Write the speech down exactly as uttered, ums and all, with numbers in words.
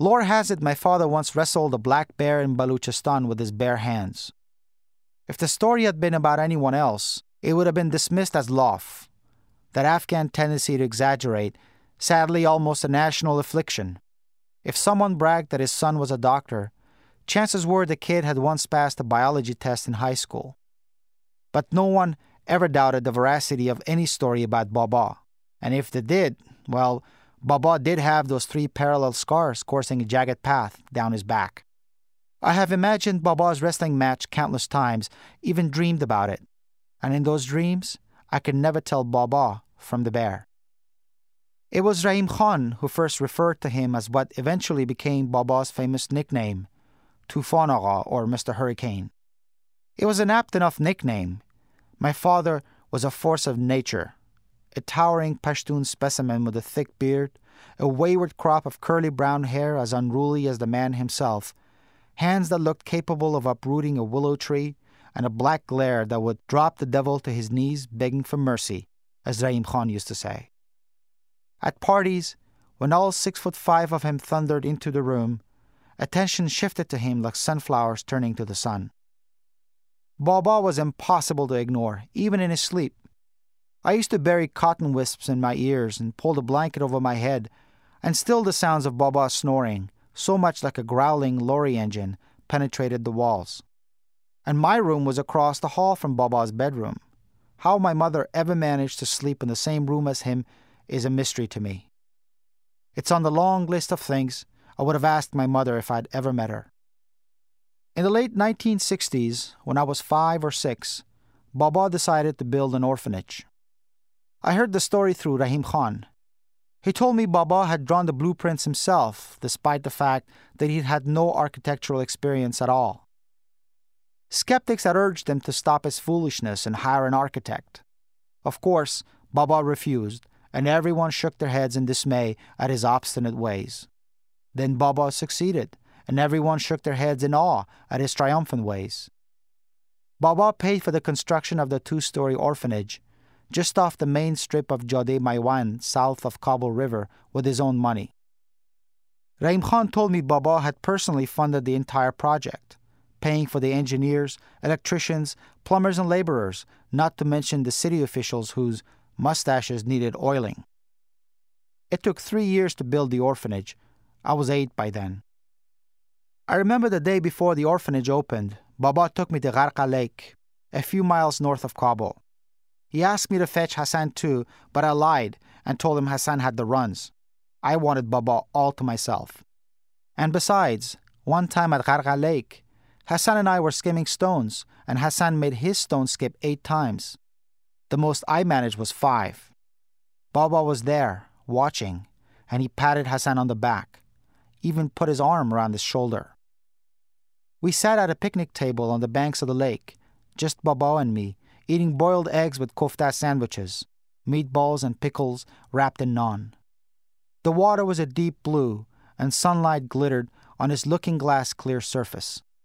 Lore has it my father once wrestled a black bear in Baluchistan with his bare hands. If the story had been about anyone else, it would have been dismissed as loaf. That Afghan tendency to exaggerate, sadly almost a national affliction. If someone bragged that his son was a doctor, chances were the kid had once passed a biology test in high school. But no one ever doubted the veracity of any story about Baba. And if they did, well, Baba did have those three parallel scars coursing a jagged path down his back. I have imagined Baba's wrestling match countless times, even dreamed about it. And in those dreams, I could never tell Baba from the bear. It was Rahim Khan who first referred to him as what eventually became Baba's famous nickname, Tufan Agha, or Mister Hurricane. It was an apt enough nickname. My father was a force of nature, a towering Pashtun specimen with a thick beard, a wayward crop of curly brown hair as unruly as the man himself, hands that looked capable of uprooting a willow tree, and a black glare that would drop the devil to his knees begging for mercy, as Rahim Khan used to say. At parties, when all six foot five of him thundered into the room, attention shifted to him like sunflowers turning to the sun. Baba was impossible to ignore, even in his sleep. I used to bury cotton wisps in my ears and pull the blanket over my head, and still the sounds of Baba snoring, so much like a growling lorry engine, penetrated the walls. And my room was across the hall from Baba's bedroom. How my mother ever managed to sleep in the same room as him is a mystery to me. It's on the long list of things I would have asked my mother if I'd ever met her. In the late nineteen sixties, when I was five or six, Baba decided to build an orphanage. I heard the story through Rahim Khan. He told me Baba had drawn the blueprints himself, despite the fact that he'd had no architectural experience at all. Skeptics had urged him to stop his foolishness and hire an architect. Of course, Baba refused, and everyone shook their heads in dismay at his obstinate ways. Then Baba succeeded, and everyone shook their heads in awe at his triumphant ways. Baba paid for the construction of the two-story orphanage, just off the main strip of Jode Maiwan, south of Kabul River, with his own money. Rahim Khan told me Baba had personally funded the entire project, paying for the engineers, electricians, plumbers, and laborers, not to mention the city officials whose mustaches needed oiling. It took three years to build the orphanage. I was eight by then. I remember the day before the orphanage opened, Baba took me to Gharqa Lake, a few miles north of Kabul. He asked me to fetch Hassan too, but I lied and told him Hassan had the runs. I wanted Baba all to myself. And besides, one time at Gharqa Lake, Hassan and I were skimming stones, and Hassan made his stone skip eight times. The most I managed was five. Baba was there, watching, and he patted Hassan on the back, even put his arm around his shoulder. We sat at a picnic table on the banks of the lake, just Baba and me, eating boiled eggs with kofta sandwiches, meatballs and pickles wrapped in naan. The water was a deep blue, and sunlight glittered on its looking-glass clear surface.